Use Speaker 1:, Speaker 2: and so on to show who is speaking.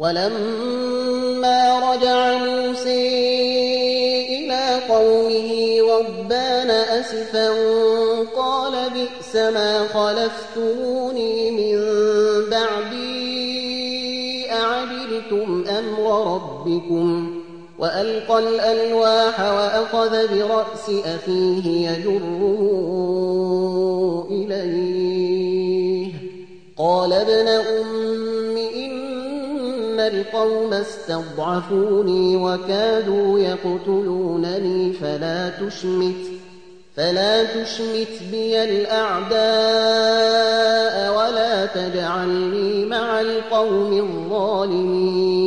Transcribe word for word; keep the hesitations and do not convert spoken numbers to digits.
Speaker 1: ولما رجع موسى إلى قومه غضبان أسفا قال بئس ما خلفتموني من بعدي أعجلتم أمر ربكم وألقى الألواح وأخذ برأس أخيه يجره إليه قال ابن أم إن القوم استضعفوني وكادوا يقتلونني فلا تشمت فلا تشمت بي الأعداء ولا تجعلني مع القوم الظالمين